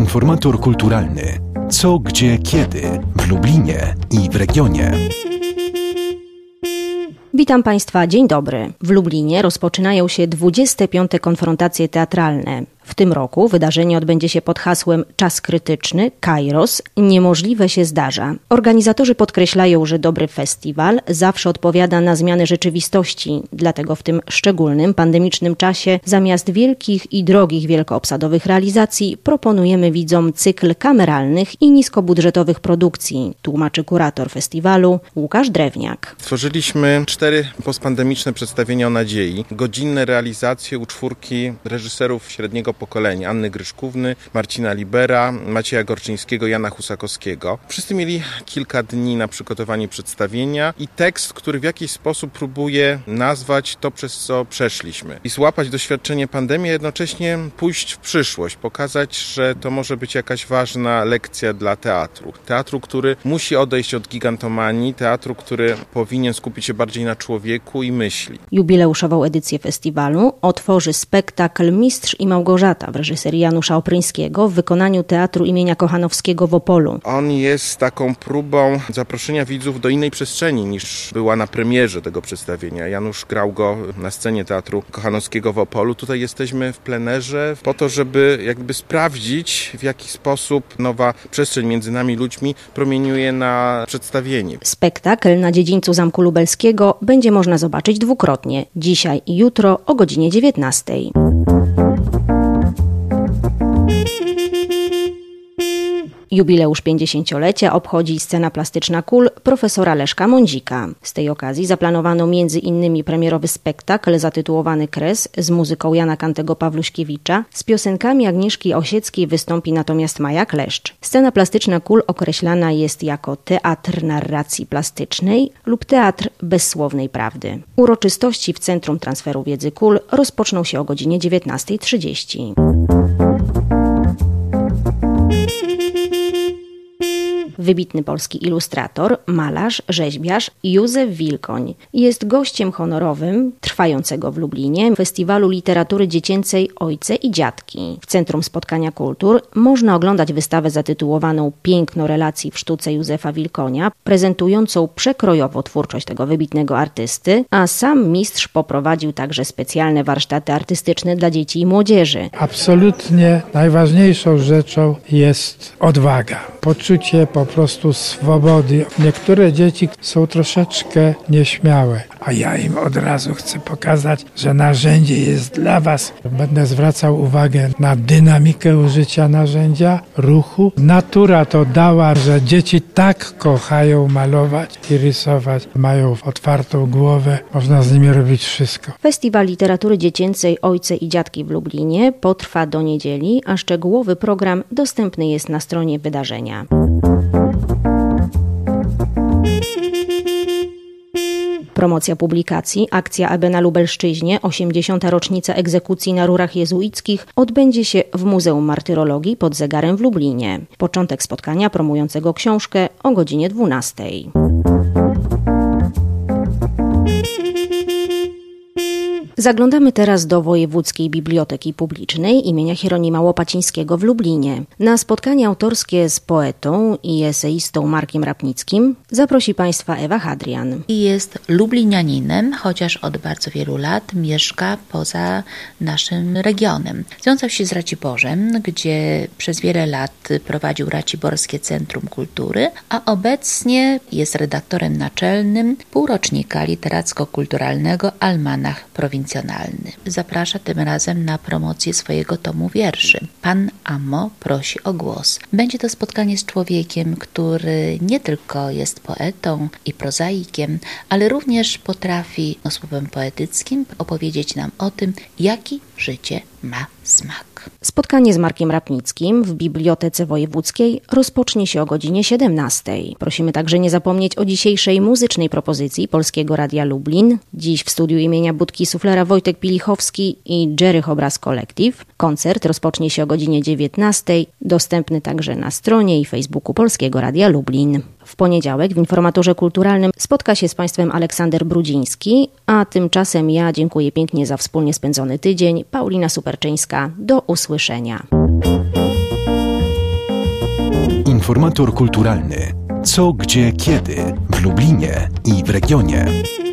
Informator kulturalny. Co, gdzie, kiedy w Lublinie i w regionie. Witam Państwa, dzień dobry. W Lublinie rozpoczynają się 25. konfrontacje teatralne. W tym roku wydarzenie odbędzie się pod hasłem Czas krytyczny, Kairos, niemożliwe się zdarza. Organizatorzy podkreślają, że dobry festiwal zawsze odpowiada na zmiany rzeczywistości, dlatego w tym szczególnym, pandemicznym czasie zamiast wielkich i drogich wielkoobsadowych realizacji proponujemy widzom cykl kameralnych i niskobudżetowych produkcji, tłumaczy kurator festiwalu Łukasz Drewniak. Stworzyliśmy 4 postpandemiczne przedstawienia o nadziei, godzinne realizacje u 4 reżyserów średniego pokolenia, Anny Gryszkówny, Marcina Libera, Macieja Gorczyńskiego, Jana Husakowskiego. Wszyscy mieli kilka dni na przygotowanie przedstawienia i tekst, który w jakiś sposób próbuje nazwać to, przez co przeszliśmy. I złapać doświadczenie pandemii, a jednocześnie pójść w przyszłość, pokazać, że to może być jakaś ważna lekcja dla teatru. Teatru, który musi odejść od gigantomanii, teatru, który powinien skupić się bardziej na człowieku i myśli. Jubileuszową edycję festiwalu otworzy spektakl Mistrz i Małgorzata w reżyserii Janusza Opryńskiego w wykonaniu Teatru imienia Kochanowskiego w Opolu. On jest taką próbą zaproszenia widzów do innej przestrzeni niż była na premierze tego przedstawienia. Janusz grał go na scenie Teatru Kochanowskiego w Opolu. Tutaj jesteśmy w plenerze po to, żeby jakby sprawdzić, w jaki sposób nowa przestrzeń między nami ludźmi promieniuje na przedstawienie. Spektakl na dziedzińcu Zamku Lubelskiego będzie można zobaczyć dwukrotnie, dzisiaj i jutro o godzinie 19. Jubileusz 50-lecia obchodzi scena plastyczna KUL profesora Leszka Mądzika. Z tej okazji zaplanowano m.in. premierowy spektakl zatytułowany Kres z muzyką Jana Kantego-Pawluśkiewicza. Z piosenkami Agnieszki Osieckiej wystąpi natomiast Maja Kleszcz. Scena plastyczna KUL określana jest jako teatr narracji plastycznej lub teatr bezsłownej prawdy. Uroczystości w Centrum Transferu Wiedzy KUL rozpoczną się o godzinie 19:30. Wybitny polski ilustrator, malarz, rzeźbiarz Józef Wilkoń jest gościem honorowym trwającego w Lublinie Festiwalu Literatury Dziecięcej Ojce i Dziadki. W Centrum Spotkania Kultur można oglądać wystawę zatytułowaną Piękno relacji w sztuce Józefa Wilkonia, prezentującą przekrojowo twórczość tego wybitnego artysty, a sam mistrz poprowadził także specjalne warsztaty artystyczne dla dzieci i młodzieży. Absolutnie najważniejszą rzeczą jest odwaga, poczucie po prostu swobody. Niektóre dzieci są troszeczkę nieśmiałe, a ja im od razu chcę pokazać, że narzędzie jest dla was. Będę zwracał uwagę na dynamikę użycia narzędzia, ruchu. Natura to dała, że dzieci tak kochają malować i rysować. Mają otwartą głowę, można z nimi robić wszystko. Festiwal Literatury Dziecięcej Ojce i Dziadki w Lublinie potrwa do niedzieli, a szczegółowy program dostępny jest na stronie wydarzenia. Promocja publikacji, akcja AB na Lubelszczyźnie, 80. rocznica egzekucji na rurach jezuickich odbędzie się w Muzeum Martyrologii pod Zegarem w Lublinie. Początek spotkania promującego książkę o godzinie 12. Zaglądamy teraz do Wojewódzkiej Biblioteki Publicznej imienia Hieronima Łopacińskiego w Lublinie. Na spotkanie autorskie z poetą i eseistą Markiem Rapnickim zaprosi Państwa Ewa Hadrian. Jest lublinianinem, chociaż od bardzo wielu lat mieszka poza naszym regionem. Związał się z Raciborzem, gdzie przez wiele lat prowadził Raciborskie Centrum Kultury, a obecnie jest redaktorem naczelnym półrocznika literacko-kulturalnego Almanach Prowincjonalny. Zaprasza tym razem na promocję swojego tomu wierszy. Pan Amo prosi o głos. Będzie to spotkanie z człowiekiem, który nie tylko jest poetą i prozaikiem, ale również potrafi słowem poetyckim opowiedzieć nam o tym, jaki życie ma smak. Spotkanie z Markiem Rapnickim w Bibliotece Wojewódzkiej rozpocznie się o godzinie 17. Prosimy także nie zapomnieć o dzisiejszej muzycznej propozycji Polskiego Radia Lublin. Dziś w studiu imienia Budki Suflera Wojtek Pilichowski i Jerry Obraz Collective. Koncert rozpocznie się o godzinie 19. Dostępny także na stronie i Facebooku Polskiego Radia Lublin. W poniedziałek w Informatorze Kulturalnym spotka się z Państwem Aleksander Brudziński, a tymczasem ja dziękuję pięknie za wspólnie spędzony tydzień. Paulina Superczyńska. Do usłyszenia. Informator kulturalny. Co, gdzie, kiedy w Lublinie i w regionie.